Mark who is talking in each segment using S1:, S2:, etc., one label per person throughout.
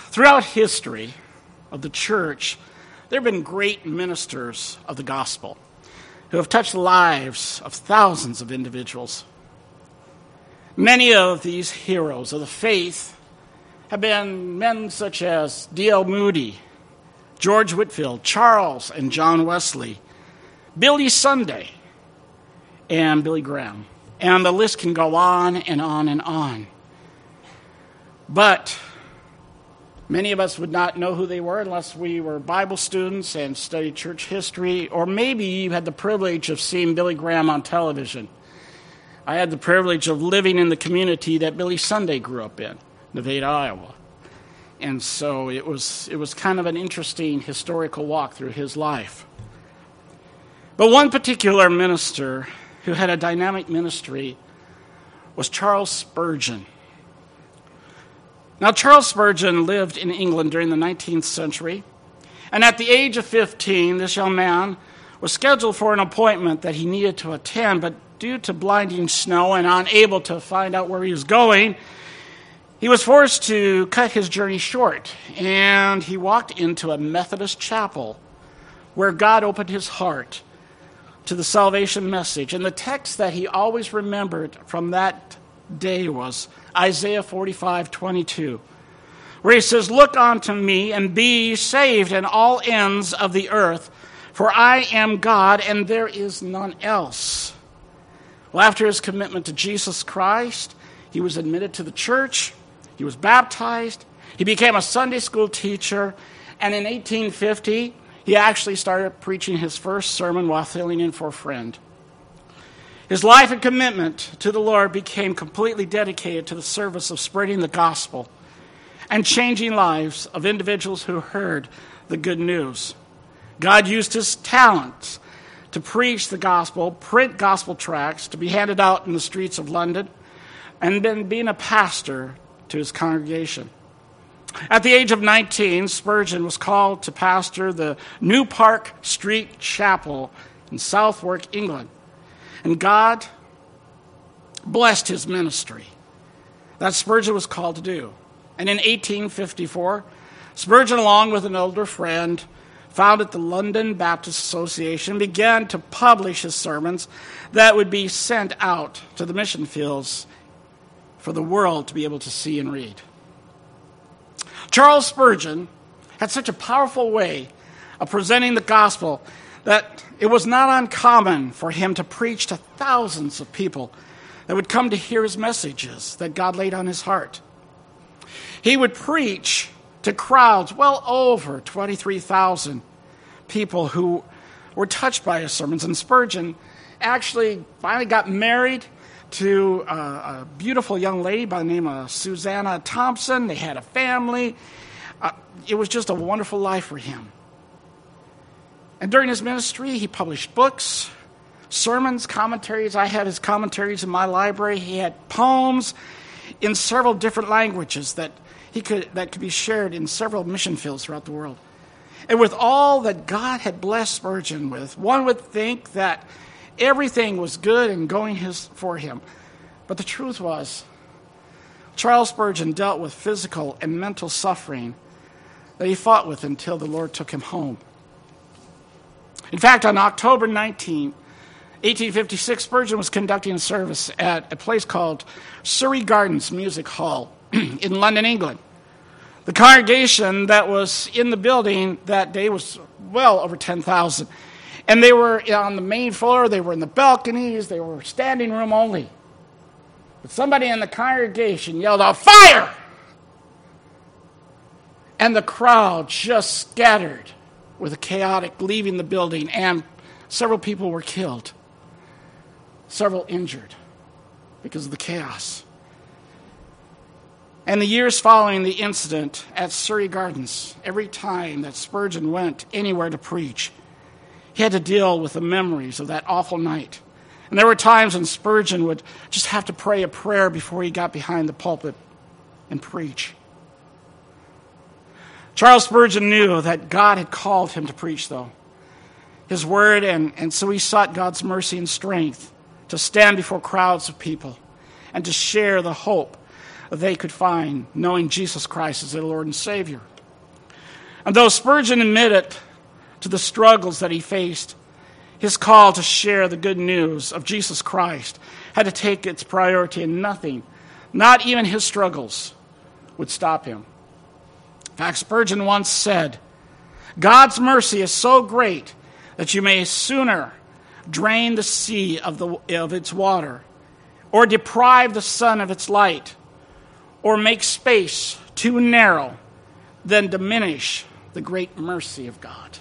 S1: Throughout history of the church, there have been great ministers of the gospel who have touched the lives of thousands of individuals. Many of these heroes of the faith have been men such as D.L. Moody, George Whitefield, Charles and John Wesley, Billy Sunday, and Billy Graham. And the list can go on and on and on. But many of us would not know who they were unless we were Bible students and studied church history, or maybe you had the privilege of seeing Billy Graham on television. I had the privilege of living in the community that Billy Sunday grew up in, Nevada, Iowa. And so it was kind of an interesting historical walk through his life. But one particular minister who had a dynamic ministry was Charles Spurgeon. Now, Charles Spurgeon lived in England during the 19th century, and at the age of 15, this young man was scheduled for an appointment that he needed to attend, but due to blinding snow and unable to find out where he was going, he was forced to cut his journey short, and he walked into a Methodist chapel where God opened his heart to the salvation message. And the text that he always remembered from that day was Isaiah 45:22, where he says, "Look unto me and be saved in all ends of the earth, for I am God and there is none else." Well, after his commitment to Jesus Christ, he was admitted to the church, he was baptized, he became a Sunday school teacher, and in 1850, he actually started preaching his first sermon while filling in for a friend. His life and commitment to the Lord became completely dedicated to the service of spreading the gospel and changing lives of individuals who heard the good news. God used his talents to preach the gospel, print gospel tracts to be handed out in the streets of London, and then being a pastor to his congregation. At the age of 19, Spurgeon was called to pastor the New Park Street Chapel in Southwark, England. And God blessed his ministry that Spurgeon was called to do. And in 1854, Spurgeon, along with an older friend, founded the London Baptist Association and began to publish his sermons that would be sent out to the mission fields for the world to be able to see and read. Charles Spurgeon had such a powerful way of presenting the gospel that it was not uncommon for him to preach to thousands of people that would come to hear his messages that God laid on his heart. He would preach to crowds well over 23,000 people who were touched by his sermons. And Spurgeon actually finally got married to a beautiful young lady by the name of Susanna Thompson. They had a family. It was just a wonderful life for him. And during his ministry, he published books, sermons, commentaries. I had his commentaries in my library. He had poems in several different languages that could be shared in several mission fields throughout the world. And with all that God had blessed Spurgeon with, one would think that everything was good and going for him. But the truth was, Charles Spurgeon dealt with physical and mental suffering that he fought with until the Lord took him home. In fact, on October 19, 1856, Spurgeon was conducting a service at a place called Surrey Gardens Music Hall in London, England. The congregation that was in the building that day was well over 10,000. And they were on the main floor, they were in the balconies, they were standing room only. But somebody in the congregation yelled out, "Fire!" And the crowd just scattered with a chaotic leaving the building, and several people were killed, several injured because of the chaos. And the years following the incident at Surrey Gardens, every time that Spurgeon went anywhere to preach, he had to deal with the memories of that awful night. And there were times when Spurgeon would just have to pray a prayer before he got behind the pulpit and preach. Charles Spurgeon knew that God had called him to preach, though, his word, and so he sought God's mercy and strength to stand before crowds of people and to share the hope that they could find, knowing Jesus Christ as their Lord and Savior. And though Spurgeon admitted to the struggles that he faced, his call to share the good news of Jesus Christ had to take its priority, and nothing, not even his struggles, would stop him. In fact, Spurgeon once said, "God's mercy is so great that you may sooner drain the sea of its water, or deprive the sun of its light, or make space too narrow, than diminish the great mercy of God."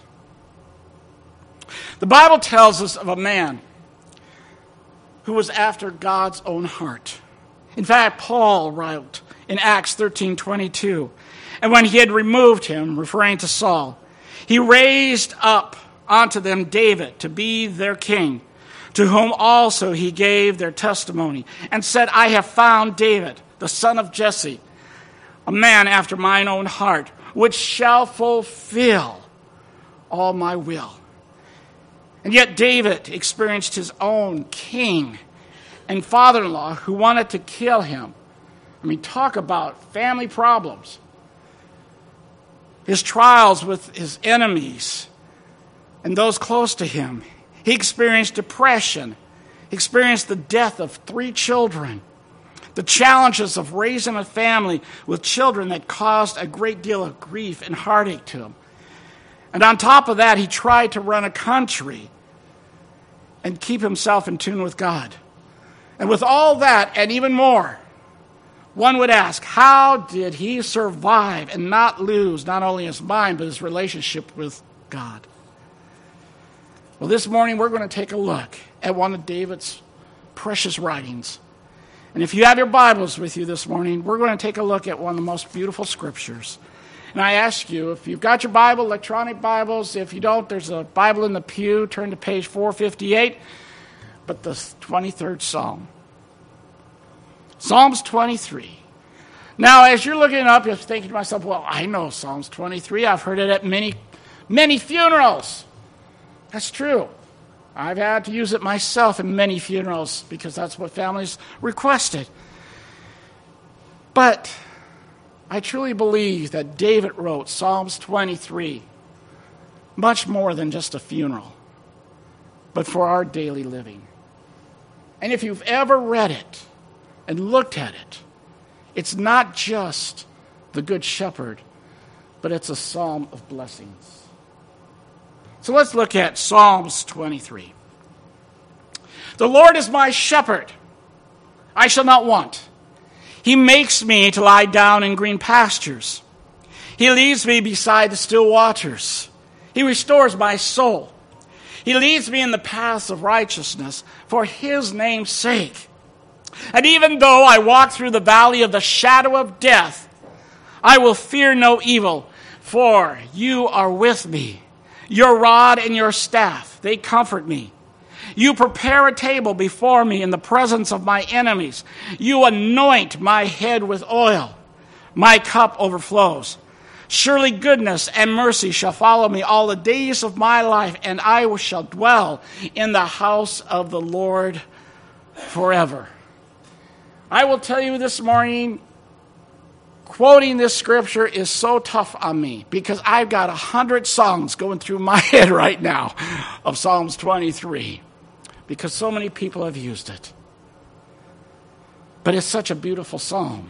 S1: The Bible tells us of a man who was after God's own heart. In fact, Paul wrote in Acts 13:22, "And when he had removed him," referring to Saul, "he raised up unto them David to be their king, to whom also he gave their testimony, and said, I have found David, the son of Jesse, a man after mine own heart, which shall fulfill all my will." And yet David experienced his own king and father-in-law who wanted to kill him. I mean, talk about family problems. His trials with his enemies and those close to him. He experienced depression. He experienced the death of 3 children. The challenges of raising a family with children that caused a great deal of grief and heartache to him. And on top of that, he tried to run a country and keep himself in tune with God. And with all that and even more, one would ask, how did he survive and not lose not only his mind, but his relationship with God? Well, this morning we're going to take a look at one of David's precious writings. And if you have your Bibles with you this morning, we're going to take a look at one of the most beautiful scriptures. And I ask you, if you've got your Bible, electronic Bibles, if you don't, there's a Bible in the pew, turn to page 458, but the 23rd Psalm. Psalms 23. Now, as you're looking it up, you're thinking to myself, well, I know Psalms 23. I've heard it at many funerals. That's true. I've had to use it myself in many funerals because that's what families requested. But I truly believe that David wrote Psalms 23 much more than just a funeral, but for our daily living. And if you've ever read it and looked at it, it's not just the Good Shepherd, but it's a psalm of blessings. So let's look at Psalms 23. The Lord is my shepherd. I shall not want. He makes me to lie down in green pastures. He leads me beside the still waters. He restores my soul. He leads me in the paths of righteousness for his name's sake. And even though I walk through the valley of the shadow of death, I will fear no evil, for you are with me. Your rod and your staff, they comfort me. You prepare a table before me in the presence of my enemies. You anoint my head with oil. My cup overflows. Surely goodness and mercy shall follow me all the days of my life, and I shall dwell in the house of the Lord forever. I will tell you this morning, quoting this scripture is so tough on me because I've got 100 songs going through my head right now of Psalms 23 because so many people have used it. But it's such a beautiful psalm.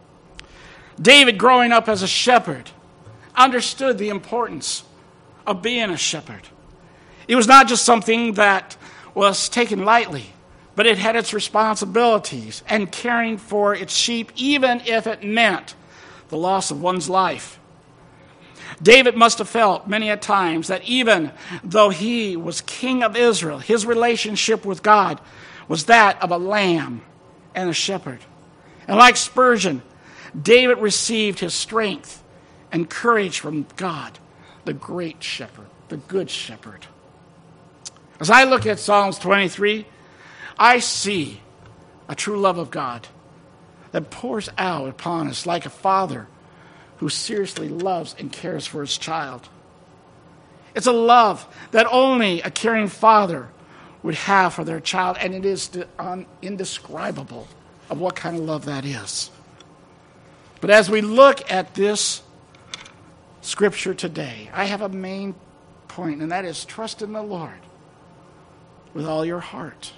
S1: David, growing up as a shepherd, understood the importance of being a shepherd. It was not just something that was taken lightly, but it had its responsibilities and caring for its sheep, even if it meant the loss of one's life. David must have felt many a times that even though he was king of Israel, his relationship with God was that of a lamb and a shepherd. And like Spurgeon, David received his strength and courage from God, the great shepherd, the good shepherd. As I look at Psalms 23, I see a true love of God that pours out upon us like a father who seriously loves and cares for his child. It's a love that only a caring father would have for their child, and it is indescribable of what kind of love that is. But as we look at this scripture today, I have a main point, and that is trust in the Lord with all your heart.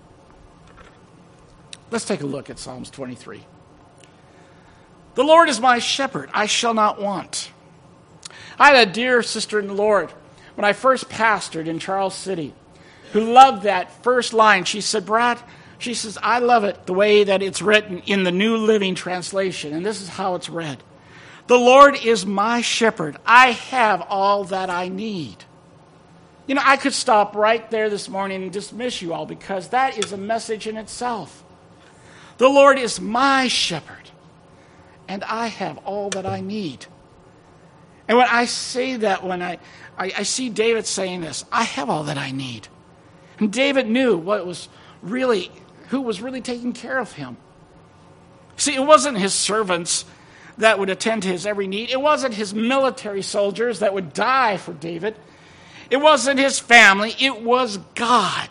S1: Let's take a look at Psalms 23. The Lord is my shepherd, I shall not want. I had a dear sister in the Lord when I first pastored in Charles City who loved that first line. She said, Brad, she says, I love it the way that it's written in the New Living Translation. And this is how it's read. The Lord is my shepherd. I have all that I need. You know, I could stop right there this morning and dismiss you all because that is a message in itself. The Lord is my shepherd, and I have all that I need. And when I say that, when I see David saying this, I have all that I need. And David knew who was really taking care of him. See, it wasn't his servants that would attend to his every need. It wasn't his military soldiers that would die for David. It wasn't his family. It was God,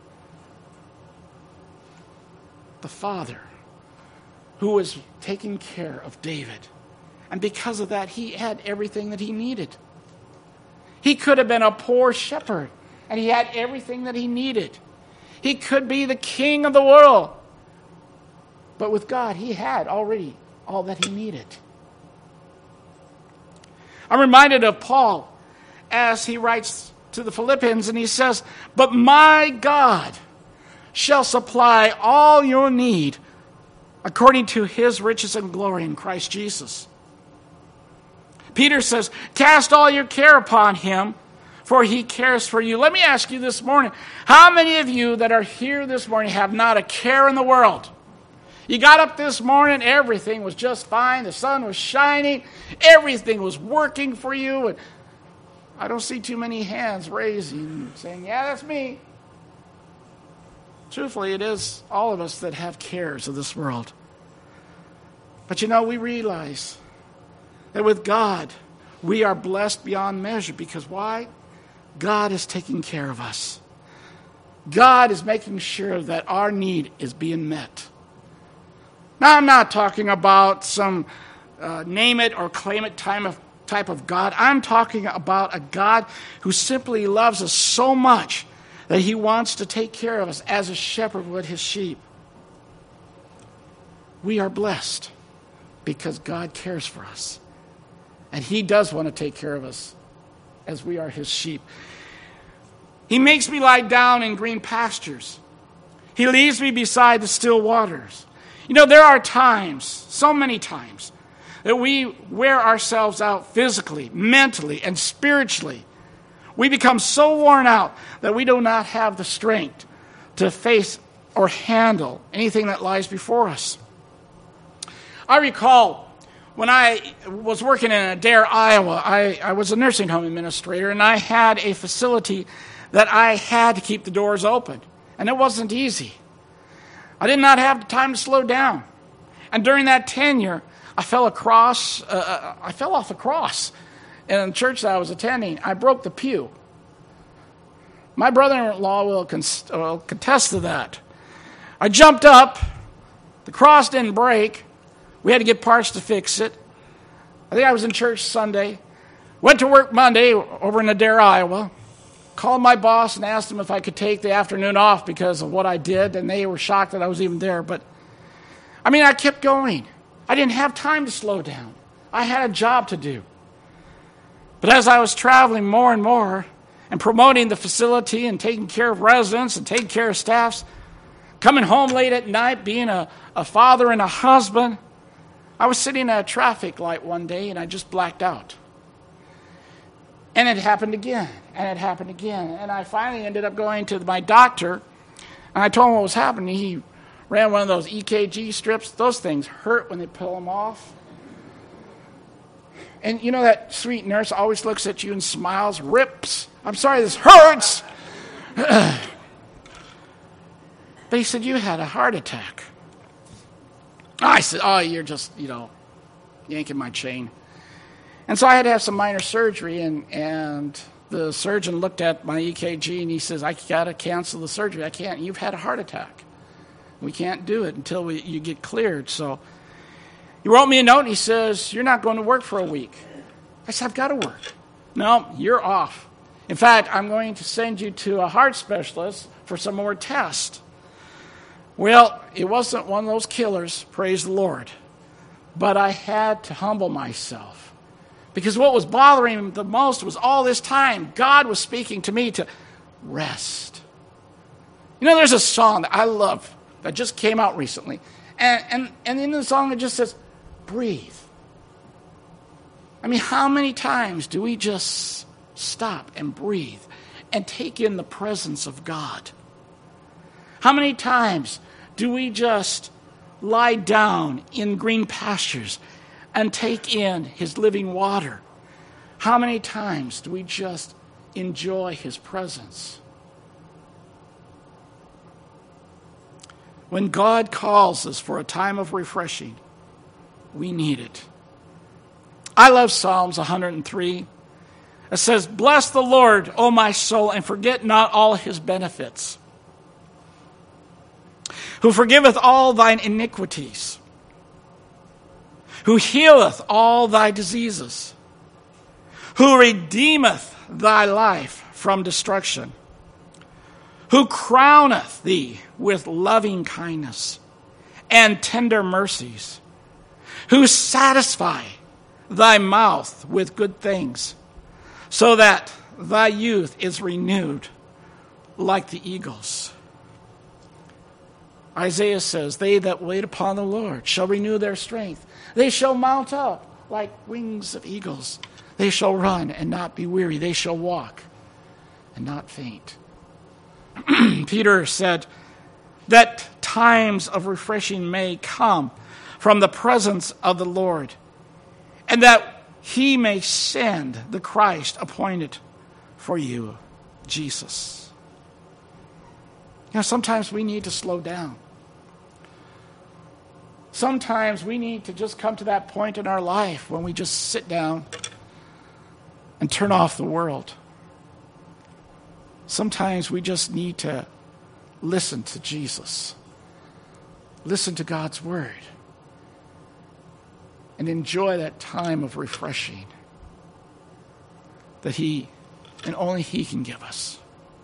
S1: the Father, who was taking care of David. And because of that, he had everything that he needed. He could have been a poor shepherd, and he had everything that he needed. He could be the king of the world. But with God, he had already all that he needed. I'm reminded of Paul as he writes to the Philippians, and he says, but my God shall supply all your need according to his riches and glory in Christ Jesus. Peter says, cast all your care upon him, for he cares for you. Let me ask you this morning, how many of you that are here this morning have not a care in the world? You got up this morning, everything was just fine, the sun was shining, everything was working for you, and I don't see too many hands raising, saying, yeah, that's me. Truthfully, it is all of us that have cares of this world. But you know, we realize that with God, we are blessed beyond measure. Because why? God is taking care of us. God is making sure that our need is being met. Now, I'm not talking about some name it or claim it type of God. I'm talking about a God who simply loves us so much that he wants to take care of us as a shepherd would his sheep. We are blessed because God cares for us. And he does want to take care of us as we are his sheep. He makes me lie down in green pastures. He leads me beside the still waters. You know, there are times, so many times, that we wear ourselves out physically, mentally, and spiritually. We become so worn out that we do not have the strength to face or handle anything that lies before us. I recall when I was working in Adair, Iowa, I was a nursing home administrator, and I had a facility that I had to keep the doors open. And it wasn't easy. I did not have the time to slow down. And during that tenure, I fell off a cross in the church that I was attending. I broke the pew. My brother-in-law will contest to that. I jumped up. The cross didn't break. We had to get parts to fix it. I think I was in church Sunday. Went to work Monday over in Adair, Iowa. Called my boss and asked him if I could take the afternoon off because of what I did, and they were shocked that I was even there. But, I kept going. I didn't have time to slow down. I had a job to do. But as I was traveling more and more and promoting the facility and taking care of residents and taking care of staffs, coming home late at night, being a father and a husband, I was sitting at a traffic light one day and I just blacked out. And it happened again, and it happened again. And I finally ended up going to my doctor, and I told him what was happening. He ran one of those EKG strips. Those things hurt when they pull them off. And you know that sweet nurse always looks at you and smiles, rips. I'm sorry, this hurts. But he said, you had a heart attack. I said, oh, you're just, yanking my chain. And so I had to have some minor surgery, and the surgeon looked at my EKG, and he says, I got to cancel the surgery. I can't. You've had a heart attack. We can't do it until you get cleared. So He wrote me a note and he says, "You're not going to work for a week." I said, "I've got to work." "No, you're off. In fact, I'm going to send you to a heart specialist for some more tests." Well, it wasn't one of those killers, praise the Lord. But I had to humble myself. Because what was bothering me the most was all this time, God was speaking to me to rest. You know, there's a song that I love that just came out recently. And in the song it just says, breathe. I mean, how many times do we just stop and breathe and take in the presence of God? How many times do we just lie down in green pastures and take in his living water? How many times do we just enjoy his presence? When God calls us for a time of refreshing, we need it. I love Psalms 103. It says, "Bless the Lord, O my soul, and forget not all his benefits, who forgiveth all thine iniquities, who healeth all thy diseases, who redeemeth thy life from destruction, who crowneth thee with loving kindness and tender mercies, who satisfy thy mouth with good things, so that thy youth is renewed like the eagles." Isaiah says, "They that wait upon the Lord shall renew their strength. They shall mount up like wings of eagles. They shall run and not be weary. They shall walk and not faint." Peter said that times of refreshing may come from the presence of the Lord, and that he may send the Christ appointed for you, Jesus. You know, sometimes we need to slow down. Sometimes we need to just come to that point in our life when we just sit down and turn off the world. Sometimes we just need to listen to Jesus. Listen to God's word. And enjoy that time of refreshing that he and only he can give us.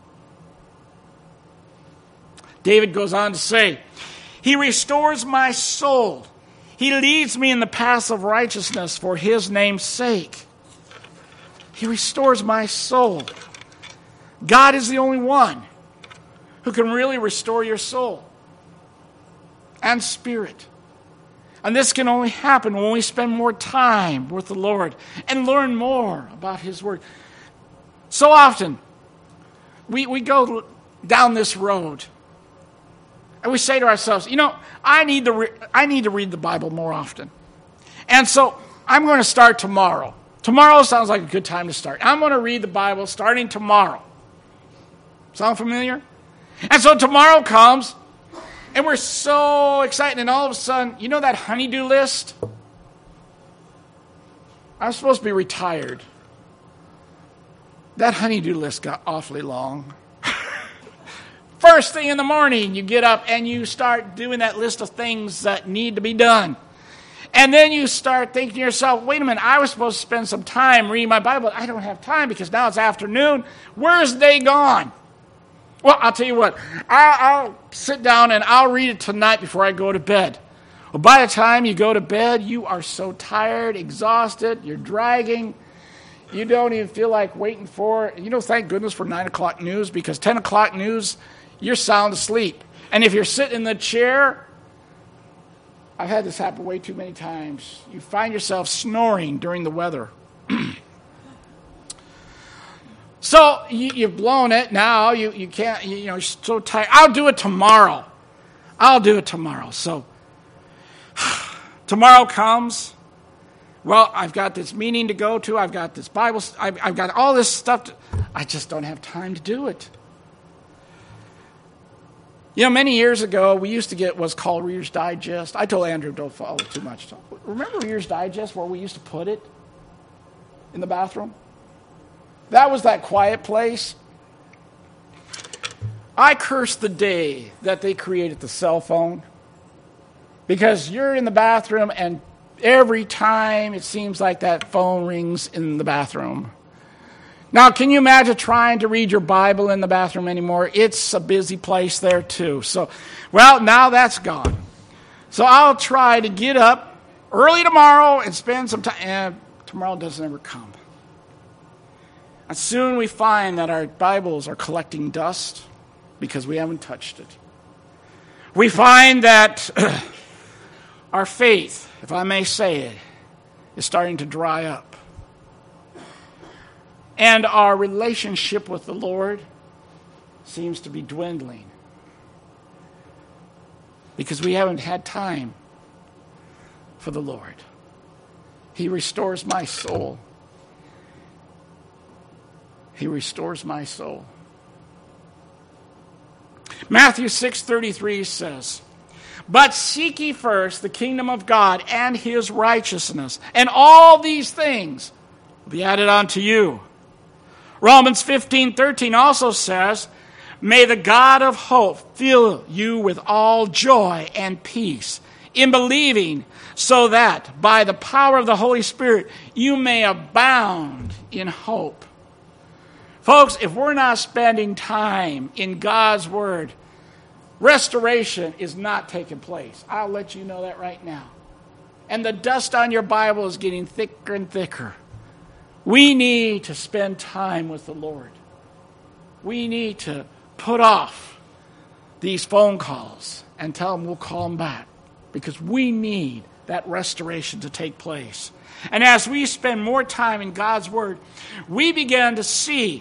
S1: David goes on to say, "He restores my soul. He leads me in the paths of righteousness for his name's sake." He restores my soul. God is the only one who can really restore your soul and spirit. And this can only happen when we spend more time with the Lord and learn more about his word. So often, we go down this road and we say to ourselves, you know, I need to read the Bible more often. And so I'm going to start tomorrow. Tomorrow sounds like a good time to start. I'm going to read the Bible starting tomorrow. Sound familiar? And so tomorrow comes, and we're so excited, and all of a sudden, you know that honey-do list? I'm supposed to be retired. That honey-do list got awfully long. First thing in the morning, you get up and you start doing that list of things that need to be done. And then you start thinking to yourself, wait a minute, I was supposed to spend some time reading my Bible. I don't have time because now it's afternoon. Where's the day gone? Well, I'll tell you what, I'll sit down and I'll read it tonight before I go to bed. Well, by the time you go to bed, you are so tired, exhausted, you're dragging. You don't even feel like waiting for, thank goodness for 9 o'clock news, because 10 o'clock news, you're sound asleep. And if you're sitting in the chair, I've had this happen way too many times. You find yourself snoring during the weather. So you've blown it. Now you can't, you're so tired. I'll do it tomorrow. So tomorrow comes. Well, I've got this meeting to go to. I've got this Bible. I've got all this stuff. I just don't have time to do it. Many years ago, we used to get what's called Reader's Digest. I told Andrew, don't follow too much. Remember Reader's Digest, where we used to put it in the bathroom? That was that quiet place. I curse the day that they created the cell phone, because you're in the bathroom and every time it seems like that phone rings in the bathroom. Now, can you imagine trying to read your Bible in the bathroom anymore? It's a busy place there too. So, well, now that's gone. So I'll try to get up early tomorrow and spend some time. And tomorrow doesn't ever come. And soon we find that our Bibles are collecting dust because we haven't touched it. We find that our faith, if I may say it, is starting to dry up. And our relationship with the Lord seems to be dwindling because we haven't had time for the Lord. He restores my soul. He restores my soul. Matthew 6:33 says, "But seek ye first the kingdom of God and his righteousness, and all these things will be added unto you." Romans 15:13 also says, "May the God of hope fill you with all joy and peace in believing, so that by the power of the Holy Spirit you may abound in hope." Folks, if we're not spending time in God's Word, restoration is not taking place. I'll let you know that right now. And the dust on your Bible is getting thicker and thicker. We need to spend time with the Lord. We need to put off these phone calls and tell them we'll call them back because we need that restoration to take place. And as we spend more time in God's Word, we begin to see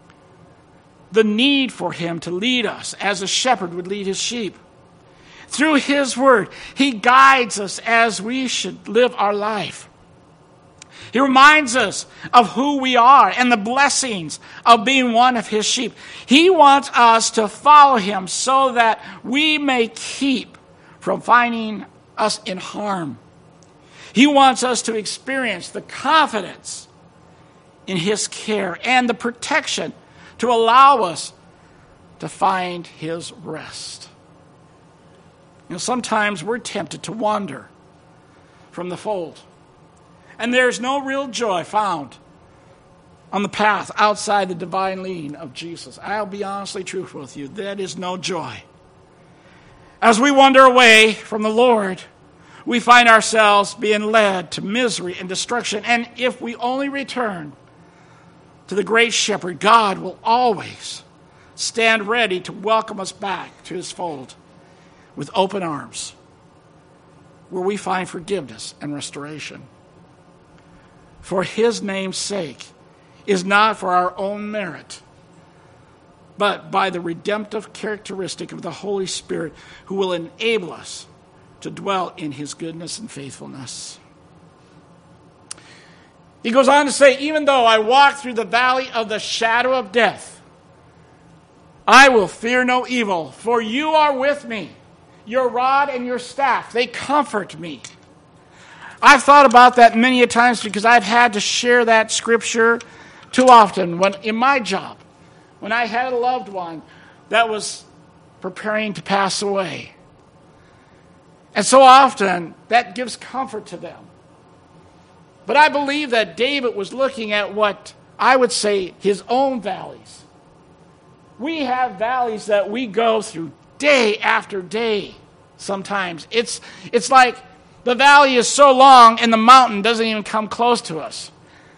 S1: the need for Him to lead us as a shepherd would lead his sheep. Through His Word, He guides us as we should live our life. He reminds us of who we are and the blessings of being one of His sheep. He wants us to follow Him so that we may keep from finding us in harm. He wants us to experience the confidence in His care and the protection to allow us to find His rest. You know, sometimes we're tempted to wander from the fold. And there's no real joy found on the path outside the divine leading of Jesus. I'll be honestly truthful with you. That is no joy. As we wander away from the Lord, we find ourselves being led to misery and destruction. And if we only return to the great shepherd, God will always stand ready to welcome us back to His fold with open arms, where we find forgiveness and restoration. For His name's sake is not for our own merit, but by the redemptive characteristic of the Holy Spirit who will enable us to dwell in His goodness and faithfulness. He goes on to say, "Even though I walk through the valley of the shadow of death, I will fear no evil, for you are with me. Your rod and your staff, they comfort me." I've thought about that many a times because I've had to share that scripture too often when in my job, when I had a loved one that was preparing to pass away. And so often that gives comfort to them. But I believe that David was looking at what I would say his own valleys. We have valleys that we go through day after day sometimes. It's like the valley is so long and the mountain doesn't even come close to us.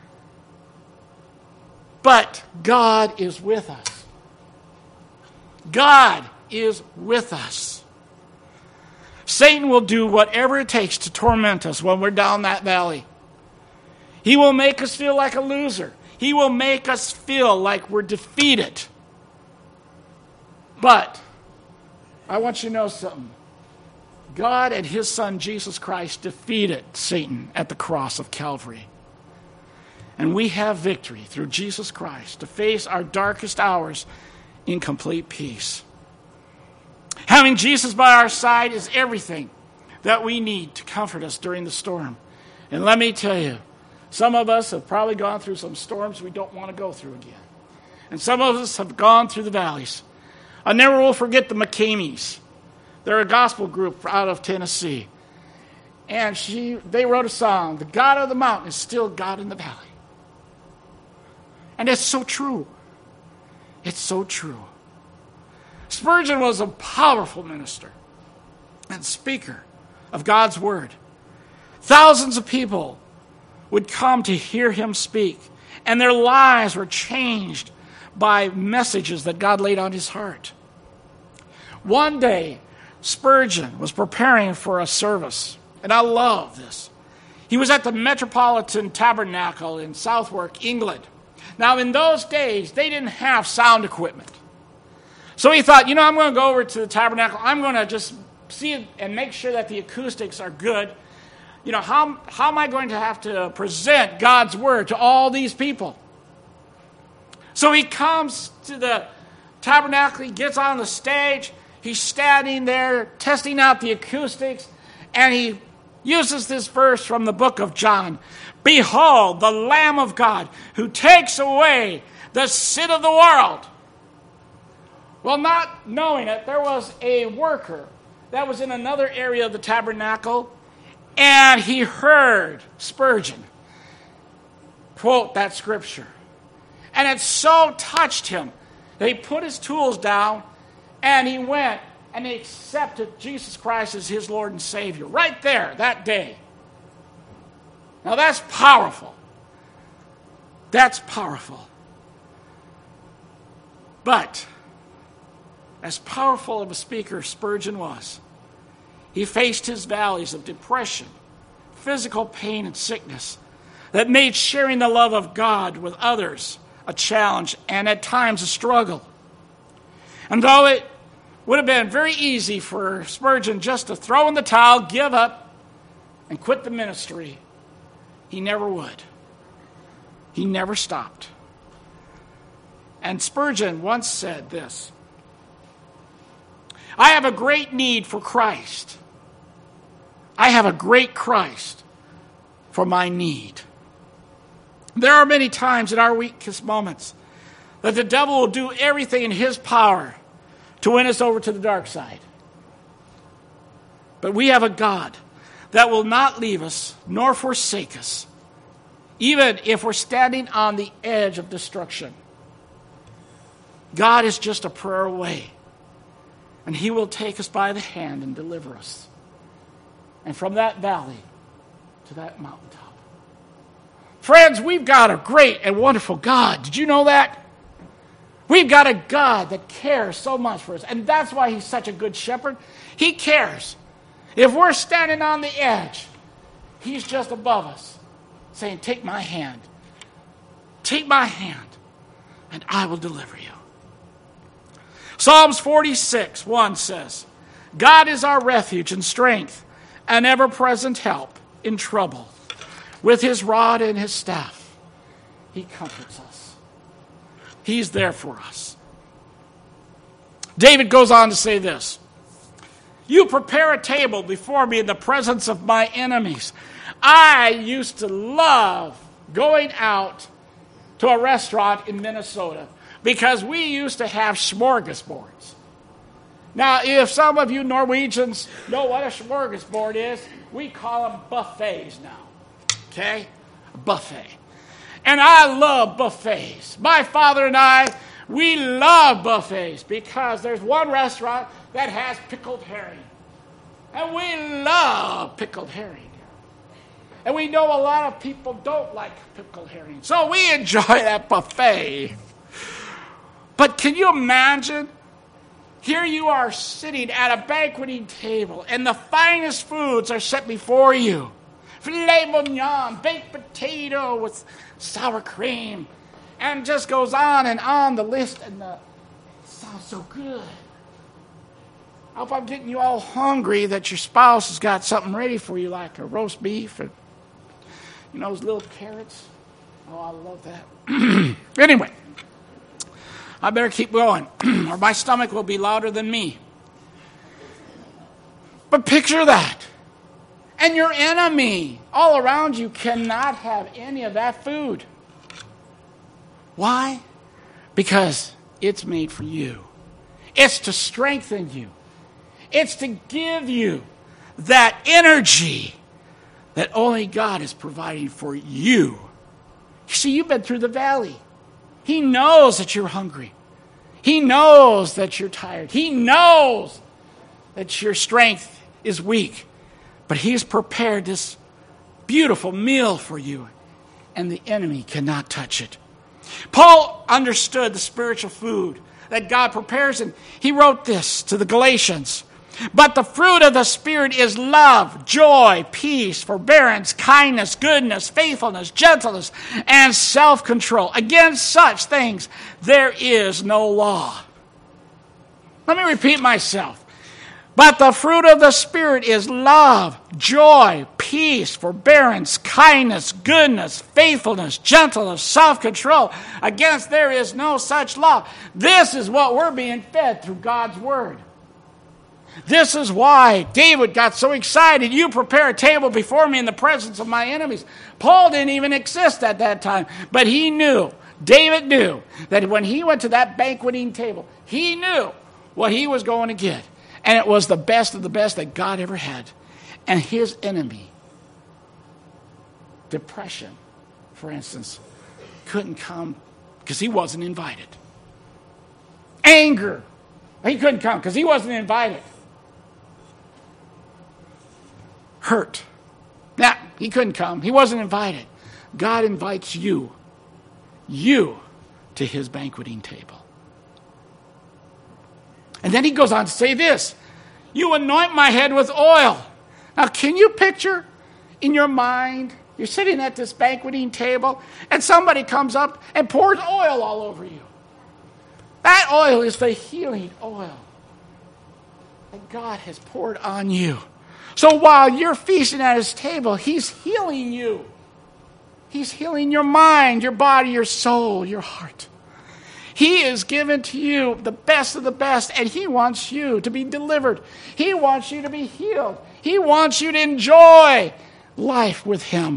S1: But God is with us. God is with us. Satan will do whatever it takes to torment us when we're down that valley. He will make us feel like a loser. He will make us feel like we're defeated. But I want you to know something. God and His Son, Jesus Christ, defeated Satan at the cross of Calvary. And we have victory through Jesus Christ to face our darkest hours in complete peace. Having Jesus by our side is everything that we need to comfort us during the storm. And let me tell you, some of us have probably gone through some storms we don't want to go through again. And some of us have gone through the valleys. I never will forget the McCameys. They're a gospel group out of Tennessee. And they wrote a song, "The God of the mountain is still God in the valley." And it's so true. It's so true. Spurgeon was a powerful minister and speaker of God's word. Thousands of people would come to hear him speak, and their lives were changed by messages that God laid on his heart. One day, Spurgeon was preparing for a service, and I love this. He was at the Metropolitan Tabernacle in Southwark, England. Now, in those days, they didn't have sound equipment. So he thought, I'm going to go over to the tabernacle. I'm going to just see and make sure that the acoustics are good. How am I going to have to present God's word to all these people? So he comes to the tabernacle. He gets on the stage. He's standing there testing out the acoustics. And he uses this verse from the book of John. "Behold, the Lamb of God who takes away the sin of the world." Well, not knowing it, there was a worker that was in another area of the tabernacle, and he heard Spurgeon quote that scripture. And it so touched him that he put his tools down, and he went and he accepted Jesus Christ as his Lord and Savior right there that day. Now that's powerful. That's powerful. But as powerful of a speaker Spurgeon was, he faced his valleys of depression, physical pain, and sickness that made sharing the love of God with others a challenge and at times a struggle. And though it would have been very easy for Spurgeon just to throw in the towel, give up, and quit the ministry, he never would. He never stopped. And Spurgeon once said this: "I have a great need for Christ. I have a great Christ for my need." There are many times in our weakest moments that the devil will do everything in his power to win us over to the dark side. But we have a God that will not leave us nor forsake us, even if we're standing on the edge of destruction. God is just a prayer away, and he will take us by the hand and deliver us. And from that valley to that mountaintop. Friends, we've got a great and wonderful God. Did you know that? We've got a God that cares so much for us. And that's why he's such a good shepherd. He cares. If we're standing on the edge, he's just above us, saying, "Take my hand. Take my hand, and I will deliver you." Psalms 46:1 says, "God is our refuge and strength, an ever-present help in trouble. With his rod and his staff, he comforts us." He's there for us. David goes on to say this: "You prepare a table before me in the presence of my enemies." I used to love going out to a restaurant in Minnesota because we used to have smorgasbords. Now, if some of you Norwegians know what a smorgasbord is, we call them buffets now. Okay? A buffet. And I love buffets. My father and I, we love buffets because there's one restaurant that has pickled herring. And we love pickled herring. And we know a lot of people don't like pickled herring. So we enjoy that buffet. But can you imagine? Here you are sitting at a banqueting table, and the finest foods are set before you. Filet mignon, baked potato with sour cream, and just goes on and on the list, and it sounds so good. I hope I'm getting you all hungry that your spouse has got something ready for you, like a roast beef and those little carrots. Oh, I love that. Anyway, I better keep going, or my stomach will be louder than me. But picture that. And your enemy all around you cannot have any of that food. Why? Because it's made for you. It's to strengthen you. It's to give you that energy that only God is providing for you. You see, you've been through the valley. He knows that you're hungry. He knows that you're tired. He knows that your strength is weak. But He's prepared this beautiful meal for you, and the enemy cannot touch it. Paul understood the spiritual food that God prepares, and he wrote this to the Galatians. But the fruit of the Spirit is love, joy, peace, forbearance, kindness, goodness, faithfulness, gentleness, and self-control. Against such things there is no law. Let me repeat myself. But the fruit of the Spirit is love, joy, peace, forbearance, kindness, goodness, faithfulness, gentleness, self-control. Against there is no such law. This is what we're being fed through God's Word. This is why David got so excited. You prepare a table before me in the presence of my enemies. Paul didn't even exist at that time, but he knew, David knew, that when he went to that banqueting table, he knew what he was going to get. And it was the best of the best that God ever had. And his enemy, depression, for instance, couldn't come because he wasn't invited. Anger, he couldn't come because he wasn't invited. Hurt, he couldn't come. He wasn't invited. God invites you to His banqueting table. And then he goes on to say this, you anoint my head with oil. Now, can you picture in your mind, you're sitting at this banqueting table, and somebody comes up and pours oil all over you. That oil is the healing oil that God has poured on you. So while you're feasting at His table, He's healing you. He's healing your mind, your body, your soul, your heart. He has given to you the best of the best, and He wants you to be delivered. He wants you to be healed. He wants you to enjoy life with Him.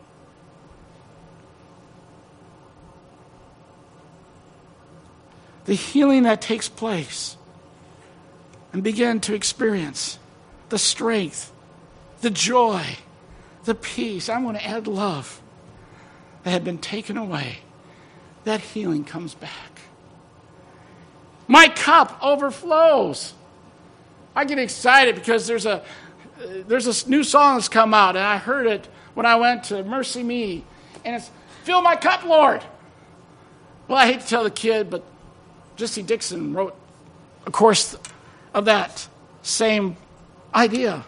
S1: The healing that takes place, and begin to experience the strength, the joy, the peace. I'm going to add love that had been taken away. That healing comes back. My cup overflows. I get excited because there's a new song that's come out, and I heard it when I went to Mercy Me, and it's, fill my cup, Lord. Well, I hate to tell the kid, but Jesse Dixon wrote a chorus of that same idea.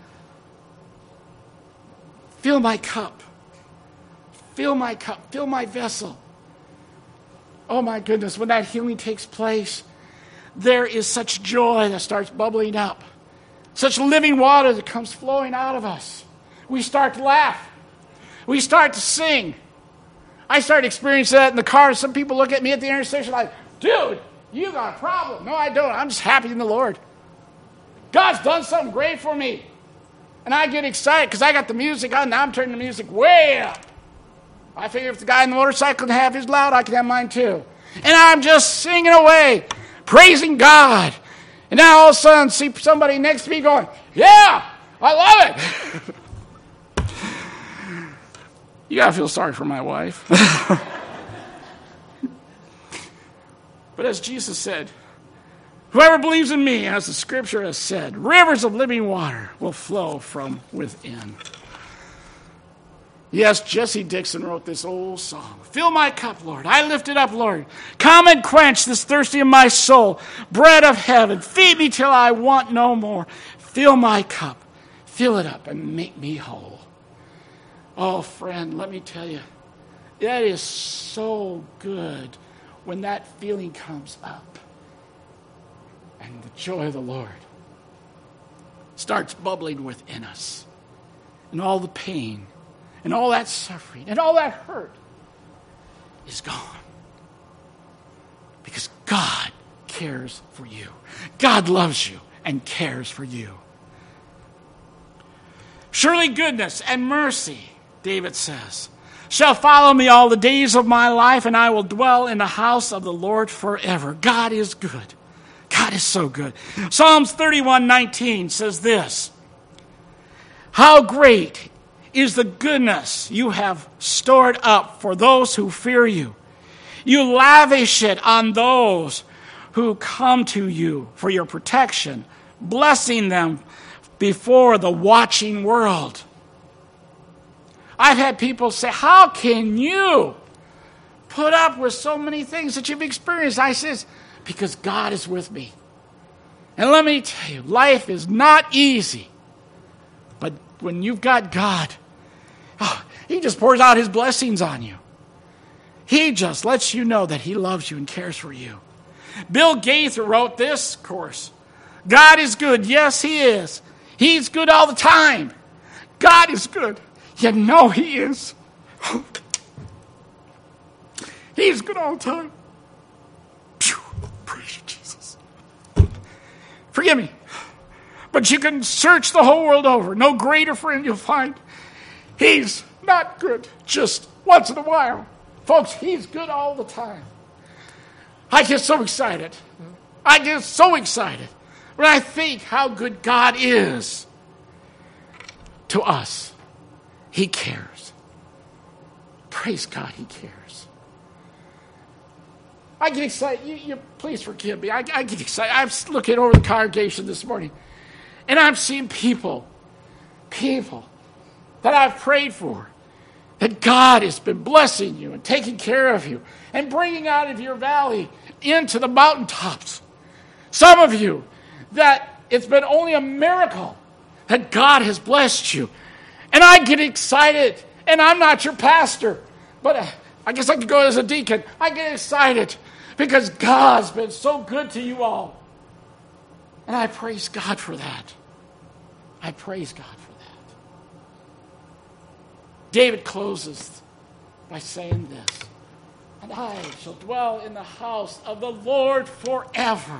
S1: Fill my cup. Fill my cup. Fill my vessel. Oh my goodness, when that healing takes place, there is such joy that starts bubbling up. Such living water that comes flowing out of us. We start to laugh. We start to sing. I started experiencing that in the car. Some people look at me at the intersection like, dude, you got a problem. No, I don't. I'm just happy in the Lord. God's done something great for me. And I get excited because I got the music on. Now I'm turning the music way up. I figure if the guy in the motorcycle can have his loud, I can have mine too. And I'm just singing away, praising God. And now all of a sudden, see somebody next to me going, yeah, I love it. You got to feel sorry for my wife. But as Jesus said, whoever believes in me, as the scripture has said, rivers of living water will flow from within. Yes, Jesse Dixon wrote this old song. Fill my cup, Lord. I lift it up, Lord. Come and quench this thirsty of my soul. Bread of heaven, feed me till I want no more. Fill my cup. Fill it up and make me whole. Oh, friend, let me tell you, that is so good when that feeling comes up. And the joy of the Lord starts bubbling within us. And all the pain and all that suffering and all that hurt is gone. Because God cares for you. God loves you and cares for you. Surely goodness and mercy, David says, shall follow me all the days of my life, and I will dwell in the house of the Lord forever. God is good. God is so good. Psalms 31:19 says this, how great is the goodness you have stored up for those who fear you. You lavish it on those who come to you for your protection, blessing them before the watching world. I've had people say, how can you put up with so many things that you've experienced? I says, because God is with me. And let me tell you, life is not easy. But when you've got God, He just pours out His blessings on you. He just lets you know that He loves you and cares for you. Bill Gaither wrote this course. God is good. Yes, He is. He's good all the time. God is good. You know He is. He's good all the time. Phew, praise you, Jesus. Forgive me. But you can search the whole world over. No greater friend you'll find. He's not good just once in a while. Folks, He's good all the time. I get so excited. I get so excited when I think how good God is to us. He cares. Praise God, He cares. I get excited. You please forgive me. I get excited. I'm looking over the congregation this morning, and I'm seeing people that I've prayed for, that God has been blessing you and taking care of you and bringing out of your valley into the mountaintops. Some of you that it's been only a miracle that God has blessed you. And I get excited, and I'm not your pastor, but I guess I could go as a deacon. I get excited because God's been so good to you all. And I praise God for that. I praise God for that. David closes by saying this, and I shall dwell in the house of the Lord forever.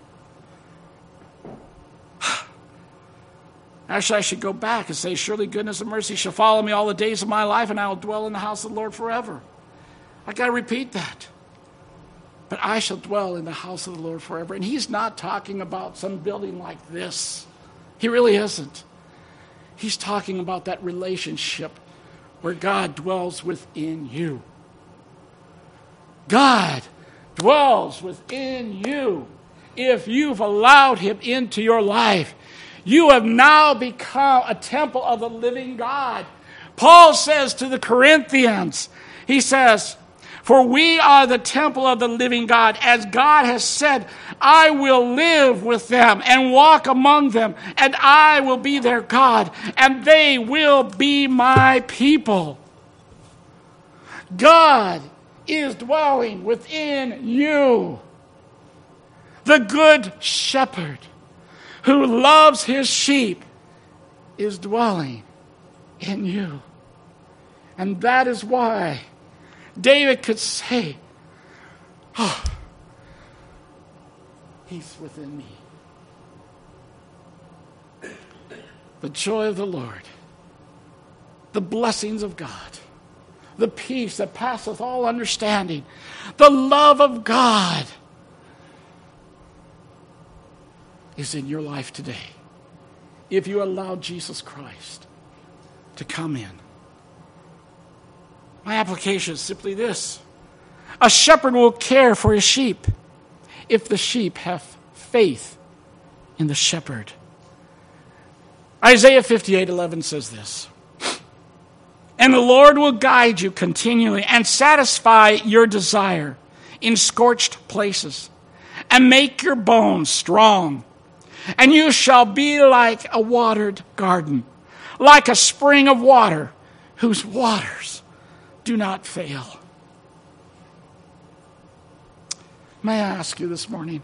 S1: Actually, I should go back and say, surely goodness and mercy shall follow me all the days of my life, and I will dwell in the house of the Lord forever. I got to repeat that. But I shall dwell in the house of the Lord forever. And He's not talking about some building like this. He really isn't. He's talking about that relationship where God dwells within you. God dwells within you. If you've allowed Him into your life, you have now become a temple of the living God. Paul says to the Corinthians, he says, for we are the temple of the living God. As God has said, I will live with them and walk among them, and I will be their God, and they will be my people. God is dwelling within you. The good shepherd who loves his sheep is dwelling in you. And that is why David could say, oh, He's within me. The joy of the Lord, the blessings of God, the peace that passeth all understanding, the love of God is in your life today. If you allow Jesus Christ to come in. My application is simply this. A shepherd will care for his sheep if the sheep have faith in the shepherd. Isaiah 58:11 says this. And the Lord will guide you continually and satisfy your desire in scorched places and make your bones strong. And you shall be like a watered garden, like a spring of water whose waters do not fail. May I ask you this morning,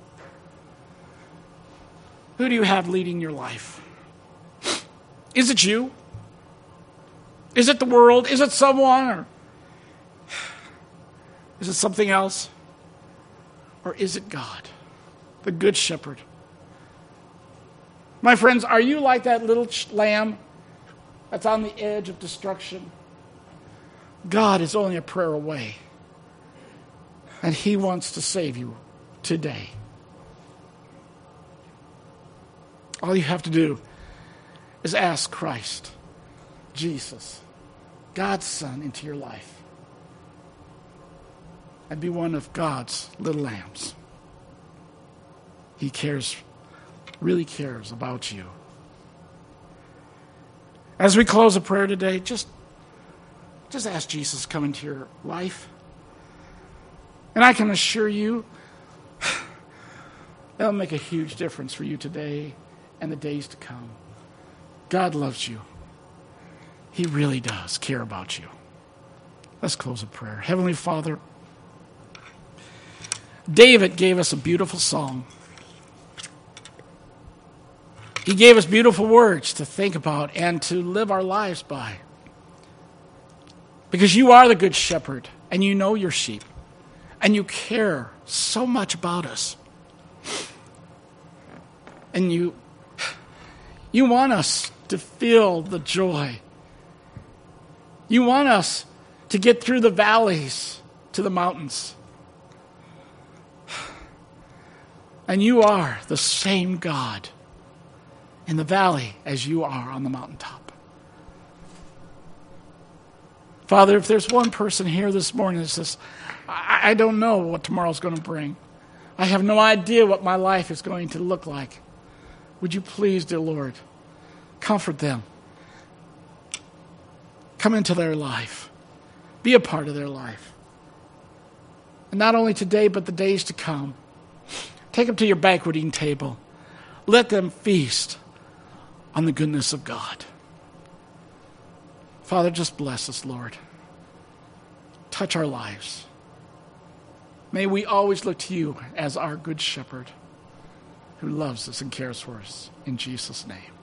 S1: who do you have leading your life? Is it you? Is it the world? Is it someone? Or is it something else? Or is it God, the good shepherd? My friends, are you like that little lamb that's on the edge of destruction? God is only a prayer away. And He wants to save you today. All you have to do is ask Christ, Jesus, God's Son, into your life and be one of God's little lambs. He really cares about you. As we close a prayer today, just ask Jesus to come into your life. And I can assure you, that'll make a huge difference for you today and the days to come. God loves you. He really does care about you. Let's close a prayer. Heavenly Father, David gave us a beautiful song. He gave us beautiful words to think about and to live our lives by. Because you are the good shepherd, and you know your sheep, and you care so much about us. And you want us to feel the joy. You want us to get through the valleys to the mountains. And you are the same God in the valley as you are on the mountaintop. Father, if there's one person here this morning that says, I don't know what tomorrow's going to bring. I have no idea what my life is going to look like. Would you please, dear Lord, comfort them. Come into their life. Be a part of their life. And not only today, but the days to come. Take them to your banqueting table. Let them feast on the goodness of God. Father, just bless us, Lord. Touch our lives. May we always look to you as our good shepherd who loves us and cares for us. In Jesus' name.